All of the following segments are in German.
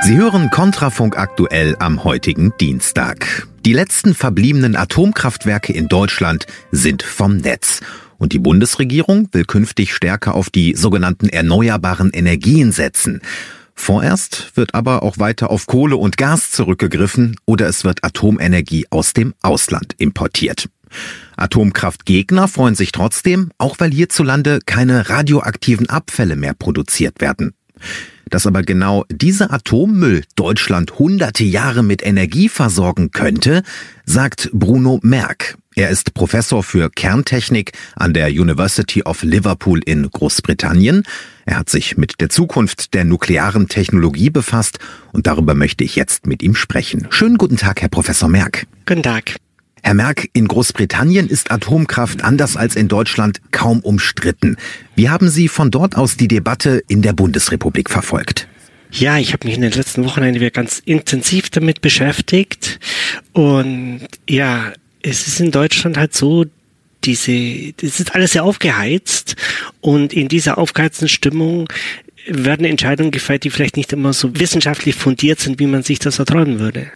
Sie hören Kontrafunk aktuell am heutigen Dienstag. Die letzten verbliebenen Atomkraftwerke in Deutschland sind vom Netz. Und die Bundesregierung will künftig stärker auf die sogenannten erneuerbaren Energien setzen. Vorerst wird aber auch weiter auf Kohle und Gas zurückgegriffen oder es wird Atomenergie aus dem Ausland importiert. Atomkraftgegner freuen sich trotzdem, auch weil hierzulande keine radioaktiven Abfälle mehr produziert werden. Dass aber genau dieser Atommüll Deutschland hunderte Jahre mit Energie versorgen könnte, sagt Bruno Merk. Er ist Professor für Kerntechnik an der University of Liverpool in Großbritannien. Er hat sich mit der Zukunft der nuklearen Technologie befasst und darüber möchte ich jetzt mit ihm sprechen. Schönen guten Tag, Herr Professor Merk. Guten Tag. Herr Merk, in Großbritannien ist Atomkraft anders als in Deutschland kaum umstritten. Wie haben Sie von dort aus die Debatte in der Bundesrepublik verfolgt? Ja, ich habe mich in den letzten Wochen ganz intensiv damit beschäftigt. Und ja, es ist in Deutschland halt so, das ist alles sehr aufgeheizt. Und in dieser aufgeheizten Stimmung werden Entscheidungen gefällt, die vielleicht nicht immer so wissenschaftlich fundiert sind, wie man sich das erträumen würde.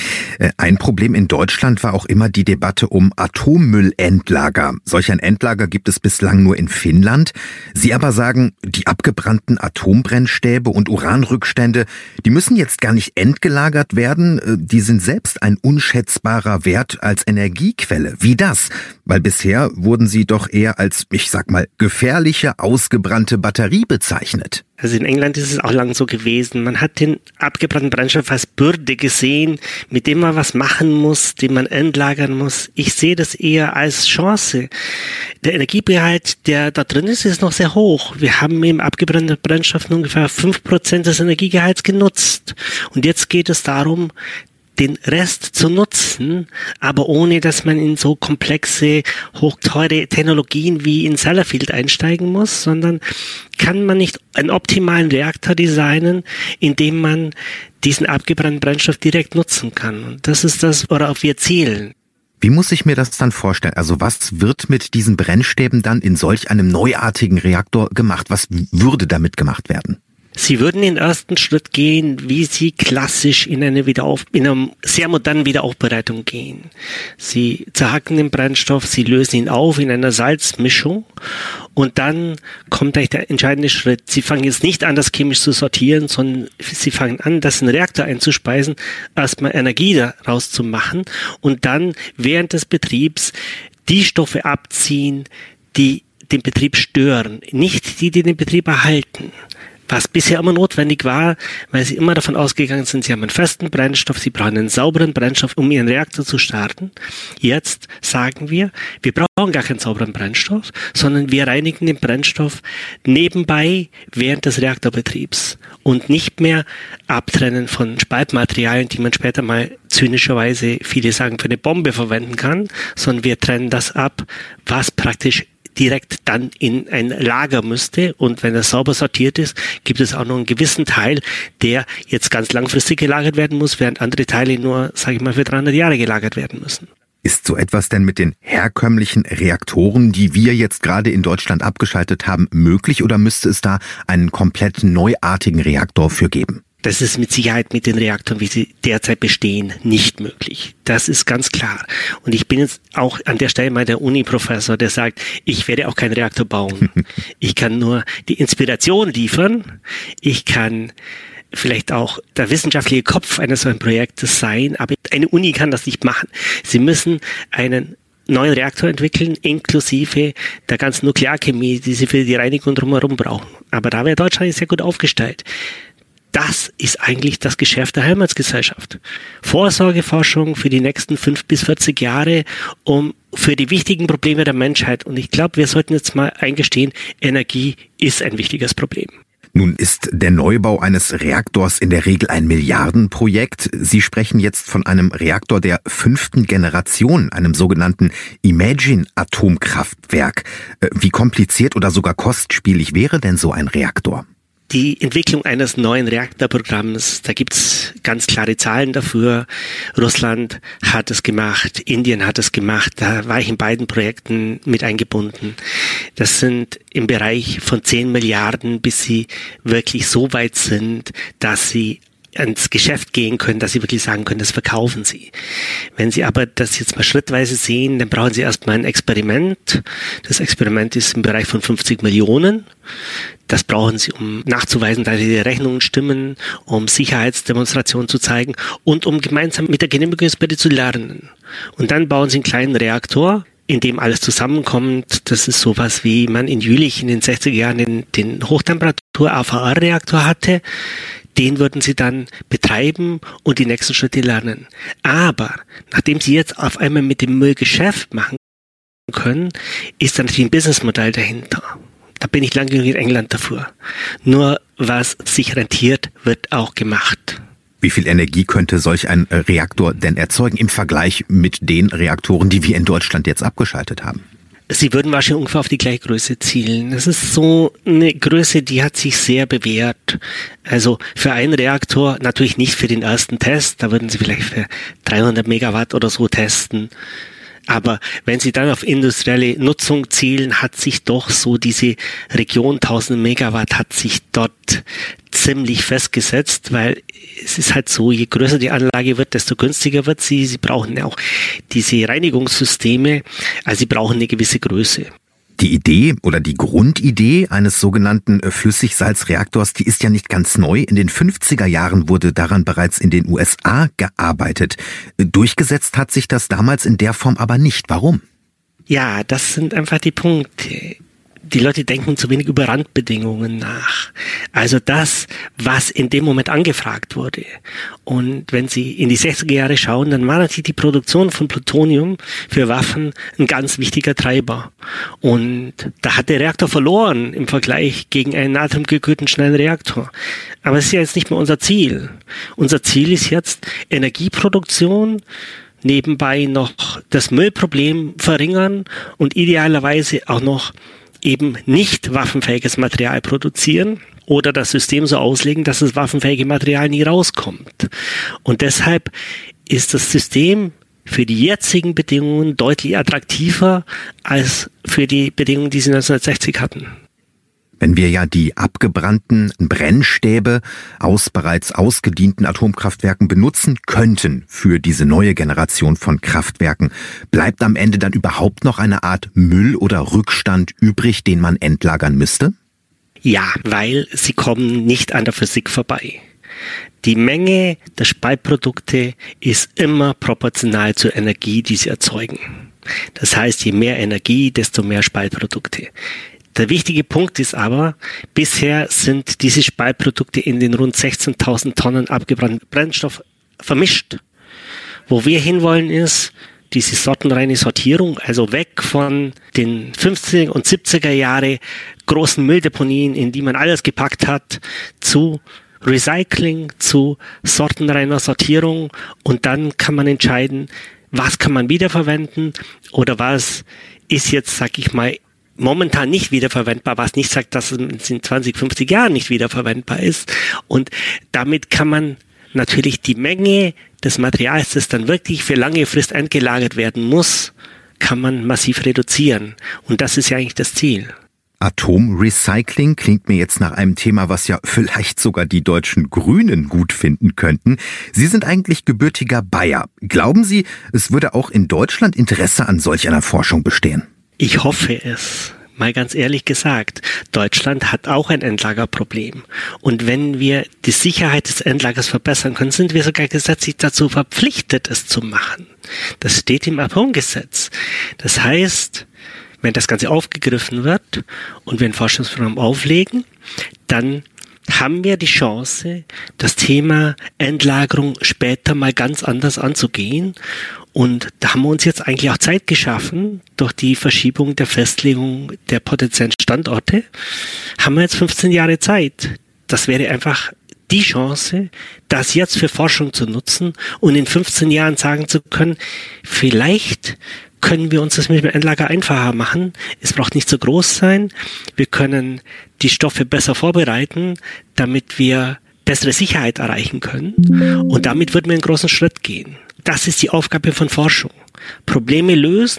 Ein Problem in Deutschland war auch immer die Debatte um Atommüllendlager. Solch ein Endlager gibt es bislang nur in Finnland. Sie aber sagen, die abgebrannten Atombrennstäbe und Uranrückstände, die müssen jetzt gar nicht endgelagert werden. Die sind selbst ein unschätzbarer Wert als Energiequelle. Wie das? Weil bisher wurden sie doch eher als, ich sag mal, gefährliche, ausgebrannte Batterie bezeichnet. Also in England ist es auch lange so gewesen. Man hat den abgebrannten Brennstoff als Bürde gesehen, mit dem man was machen muss, den man entlagern muss. Ich sehe das eher als Chance. Der Energiegehalt, der da drin ist noch sehr hoch. Wir haben im abgebrannten Brennstoff nur ungefähr 5% des Energiegehalts genutzt. Und jetzt geht es darum, den Rest zu nutzen, aber ohne, dass man in so komplexe, hochteure Technologien wie in Sellafield einsteigen muss, sondern kann man nicht einen optimalen Reaktor designen, in dem man diesen abgebrannten Brennstoff direkt nutzen kann. Und das ist das, worauf wir zielen. Wie muss ich mir das dann vorstellen? Also was wird mit diesen Brennstäben dann in solch einem neuartigen Reaktor gemacht? Was würde damit gemacht werden? Sie würden den ersten Schritt gehen, wie Sie klassisch in einer sehr modernen Wiederaufbereitung gehen. Sie zerhacken den Brennstoff, Sie lösen ihn auf in einer Salzmischung und dann kommt eigentlich der entscheidende Schritt. Sie fangen jetzt nicht an, das chemisch zu sortieren, sondern Sie fangen an, das in den Reaktor einzuspeisen, erstmal Energie daraus zu machen und dann während des Betriebs die Stoffe abziehen, die den Betrieb stören, nicht die den Betrieb erhalten. Was bisher immer notwendig war, weil sie immer davon ausgegangen sind, sie haben einen festen Brennstoff, sie brauchen einen sauberen Brennstoff, um ihren Reaktor zu starten. Jetzt sagen wir brauchen gar keinen sauberen Brennstoff, sondern wir reinigen den Brennstoff nebenbei während des Reaktorbetriebs und nicht mehr abtrennen von Spaltmaterialien, die man später mal zynischerweise, viele sagen, für eine Bombe verwenden kann, sondern wir trennen das ab, was praktisch direkt dann in ein Lager müsste. Und wenn das sauber sortiert ist, gibt es auch noch einen gewissen Teil, der jetzt ganz langfristig gelagert werden muss, während andere Teile nur, sage ich mal, für 300 Jahre gelagert werden müssen. Ist so etwas denn mit den herkömmlichen Reaktoren, die wir jetzt gerade in Deutschland abgeschaltet haben, möglich oder müsste es da einen komplett neuartigen Reaktor für geben? Das ist mit Sicherheit mit den Reaktoren, wie sie derzeit bestehen, nicht möglich. Das ist ganz klar. Und ich bin jetzt auch an der Stelle mal der Uni-Professor, der sagt, ich werde auch keinen Reaktor bauen. Ich kann nur die Inspiration liefern. Ich kann vielleicht auch der wissenschaftliche Kopf eines solchen Projektes sein, aber eine Uni kann das nicht machen. Sie müssen einen neuen Reaktor entwickeln, inklusive der ganzen Nuklearchemie, die sie für die Reinigung drumherum brauchen. Aber da wäre Deutschland sehr gut aufgestellt. Das ist eigentlich das Geschäft der Helmholtz-Gesellschaft. Vorsorgeforschung für die nächsten 5 bis 40 Jahre, für die wichtigen Probleme der Menschheit. Und ich glaube, wir sollten jetzt mal eingestehen, Energie ist ein wichtiges Problem. Nun ist der Neubau eines Reaktors in der Regel ein Milliardenprojekt. Sie sprechen jetzt von einem Reaktor der 5. Generation, einem sogenannten Imagine-Atomkraftwerk. Wie kompliziert oder sogar kostspielig wäre denn so ein Reaktor? Die Entwicklung eines neuen Reaktorprogramms, da gibt's ganz klare Zahlen dafür. Russland hat es gemacht, Indien hat es gemacht, da war ich in beiden Projekten mit eingebunden. Das sind im Bereich von 10 Milliarden, bis sie wirklich so weit sind, dass sie ans Geschäft gehen können, dass Sie wirklich sagen können, das verkaufen Sie. Wenn Sie aber das jetzt mal schrittweise sehen, dann brauchen Sie erstmal ein Experiment. Das Experiment ist im Bereich von 50 Millionen. Das brauchen Sie, um nachzuweisen, dass die Rechnungen stimmen, um Sicherheitsdemonstrationen zu zeigen und um gemeinsam mit der Genehmigungsbehörde zu lernen. Und dann bauen Sie einen kleinen Reaktor, in dem alles zusammenkommt. Das ist sowas, wie man in Jülich in den 60er Jahren den Hochtemperatur-AVR-Reaktor hatte. Den würden Sie dann betreiben und die nächsten Schritte lernen. Aber nachdem Sie jetzt auf einmal mit dem Müll Geschäft machen können, ist da natürlich ein Businessmodell dahinter. Da bin ich lang genug in England dafür. Nur was sich rentiert, wird auch gemacht. Wie viel Energie könnte solch ein Reaktor denn erzeugen im Vergleich mit den Reaktoren, die wir in Deutschland jetzt abgeschaltet haben? Sie würden wahrscheinlich ungefähr auf die gleiche Größe zielen. Das ist so eine Größe, die hat sich sehr bewährt. Also für einen Reaktor, natürlich nicht für den ersten Test, da würden Sie vielleicht für 300 Megawatt oder so testen. Aber wenn Sie dann auf industrielle Nutzung zielen, hat sich doch so diese Region 1000 Megawatt hat sich dort ziemlich festgesetzt, weil es ist halt so, je größer die Anlage wird, desto günstiger wird sie. Sie brauchen ja auch diese Reinigungssysteme, also Sie brauchen eine gewisse Größe. Die Idee oder die Grundidee eines sogenannten Flüssigsalzreaktors, die ist ja nicht ganz neu. In den 50er Jahren wurde daran bereits in den USA gearbeitet. Durchgesetzt hat sich das damals in der Form aber nicht. Warum? Ja, das sind einfach die Punkte. Die Leute denken zu wenig über Randbedingungen nach. Also das, was in dem Moment angefragt wurde. Und wenn Sie in die 60er Jahre schauen, dann war natürlich die Produktion von Plutonium für Waffen ein ganz wichtiger Treiber. Und da hat der Reaktor verloren im Vergleich gegen einen natriumgekühlten schnellen Reaktor. Aber es ist ja jetzt nicht mehr unser Ziel. Unser Ziel ist jetzt Energieproduktion, nebenbei noch das Müllproblem verringern und idealerweise auch noch eben nicht waffenfähiges Material produzieren oder das System so auslegen, dass das waffenfähige Material nie rauskommt. Und deshalb ist das System für die jetzigen Bedingungen deutlich attraktiver als für die Bedingungen, die sie 1960 hatten. Wenn wir ja die abgebrannten Brennstäbe aus bereits ausgedienten Atomkraftwerken benutzen könnten für diese neue Generation von Kraftwerken, bleibt am Ende dann überhaupt noch eine Art Müll oder Rückstand übrig, den man entlagern müsste? Ja, weil sie kommen nicht an der Physik vorbei. Die Menge der Spaltprodukte ist immer proportional zur Energie, die sie erzeugen. Das heißt, je mehr Energie, desto mehr Spaltprodukte. Der wichtige Punkt ist aber, bisher sind diese Spaltprodukte in den rund 16.000 Tonnen abgebrannten Brennstoff vermischt. Wo wir hinwollen ist, diese sortenreine Sortierung, also weg von den 50er und 70er Jahre großen Mülldeponien, in die man alles gepackt hat, zu Recycling, zu sortenreiner Sortierung, und dann kann man entscheiden, was kann man wiederverwenden oder was ist jetzt, sag ich mal, momentan nicht wiederverwendbar, was nicht sagt, dass es in 20, 50 Jahren nicht wiederverwendbar ist. Und damit kann man natürlich die Menge des Materials, das dann wirklich für lange Frist eingelagert werden muss, kann man massiv reduzieren. Und das ist ja eigentlich das Ziel. Atomrecycling klingt mir jetzt nach einem Thema, was ja vielleicht sogar die deutschen Grünen gut finden könnten. Sie sind eigentlich gebürtiger Bayer. Glauben Sie, es würde auch in Deutschland Interesse an solch einer Forschung bestehen? Ich hoffe es. Mal ganz ehrlich gesagt, Deutschland hat auch ein Endlagerproblem. Und wenn wir die Sicherheit des Endlagers verbessern können, sind wir sogar gesetzlich dazu verpflichtet, es zu machen. Das steht im Atomgesetz. Das heißt, wenn das Ganze aufgegriffen wird und wir ein Forschungsprogramm auflegen, dann haben wir die Chance, das Thema Endlagerung später mal ganz anders anzugehen. Und da haben wir uns jetzt eigentlich auch Zeit geschaffen, durch die Verschiebung der Festlegung der potenziellen Standorte, haben wir jetzt 15 Jahre Zeit. Das wäre einfach die Chance, das jetzt für Forschung zu nutzen und in 15 Jahren sagen zu können, vielleicht können wir uns das mit dem Endlager einfacher machen. Es braucht nicht so groß sein. Wir können die Stoffe besser vorbereiten, damit wir bessere Sicherheit erreichen können. Und damit würden wir einen großen Schritt gehen. Das ist die Aufgabe von Forschung. Probleme lösen,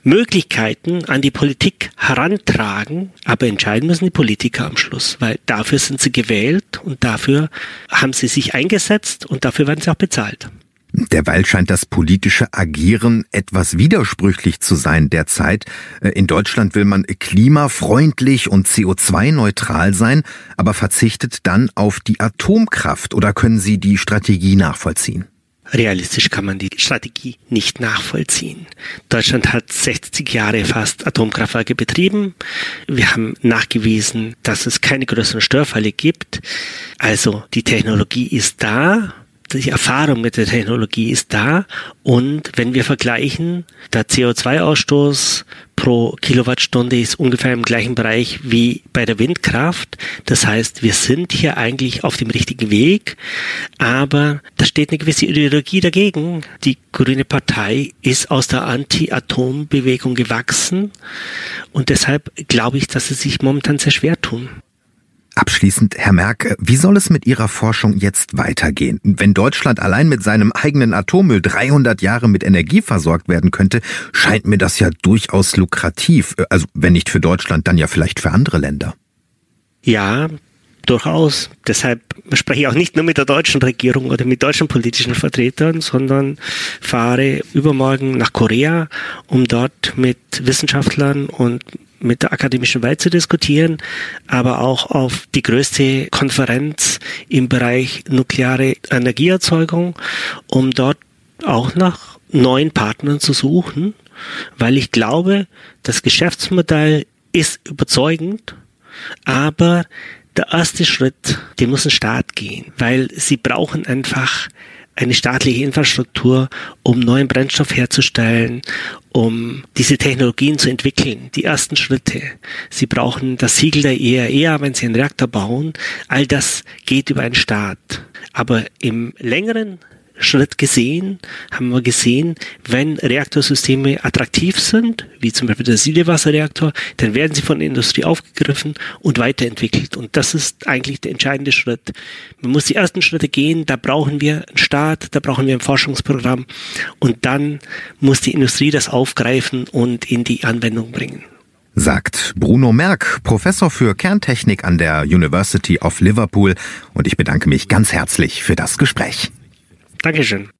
Möglichkeiten an die Politik herantragen, aber entscheiden müssen die Politiker am Schluss, weil dafür sind sie gewählt und dafür haben sie sich eingesetzt und dafür werden sie auch bezahlt. Derweil scheint das politische Agieren etwas widersprüchlich zu sein derzeit. In Deutschland will man klimafreundlich und CO2-neutral sein, aber verzichtet dann auf die Atomkraft. Oder können Sie die Strategie nachvollziehen? Realistisch kann man die Strategie nicht nachvollziehen. Deutschland hat 60 Jahre fast Atomkraftwerke betrieben. Wir haben nachgewiesen, dass es keine größeren Störfälle gibt. Also die Technologie ist da. Die Erfahrung mit der Technologie ist da und wenn wir vergleichen, der CO2-Ausstoß pro Kilowattstunde ist ungefähr im gleichen Bereich wie bei der Windkraft. Das heißt, wir sind hier eigentlich auf dem richtigen Weg, aber da steht eine gewisse Ideologie dagegen. Die Grüne Partei ist aus der Anti-Atom-Bewegung gewachsen und deshalb glaube ich, dass sie sich momentan sehr schwer tun. Abschließend, Herr Merck, wie soll es mit Ihrer Forschung jetzt weitergehen? Wenn Deutschland allein mit seinem eigenen Atommüll 300 Jahre mit Energie versorgt werden könnte, scheint mir das ja durchaus lukrativ. Also wenn nicht für Deutschland, dann ja vielleicht für andere Länder. Ja, durchaus. Deshalb spreche ich auch nicht nur mit der deutschen Regierung oder mit deutschen politischen Vertretern, sondern fahre übermorgen nach Korea, um dort mit Wissenschaftlern und mit der akademischen Welt zu diskutieren, aber auch auf die größte Konferenz im Bereich nukleare Energieerzeugung, um dort auch nach neuen Partnern zu suchen, weil ich glaube, das Geschäftsmodell ist überzeugend, aber der erste Schritt, den muss ein Staat gehen, weil sie brauchen einfach eine staatliche Infrastruktur, um neuen Brennstoff herzustellen, um diese Technologien zu entwickeln. Die ersten Schritte. Sie brauchen das Siegel der IAEA, wenn sie einen Reaktor bauen. All das geht über einen Staat. Aber im längeren Schritt haben wir gesehen, wenn Reaktorsysteme attraktiv sind, wie zum Beispiel der Siedewasserreaktor, dann werden sie von der Industrie aufgegriffen und weiterentwickelt. Und das ist eigentlich der entscheidende Schritt. Man muss die ersten Schritte gehen, da brauchen wir einen Staat, da brauchen wir ein Forschungsprogramm und dann muss die Industrie das aufgreifen und in die Anwendung bringen. Sagt Bruno Merck, Professor für Kerntechnik an der University of Liverpool. Und ich bedanke mich ganz herzlich für das Gespräch. Dankeschön.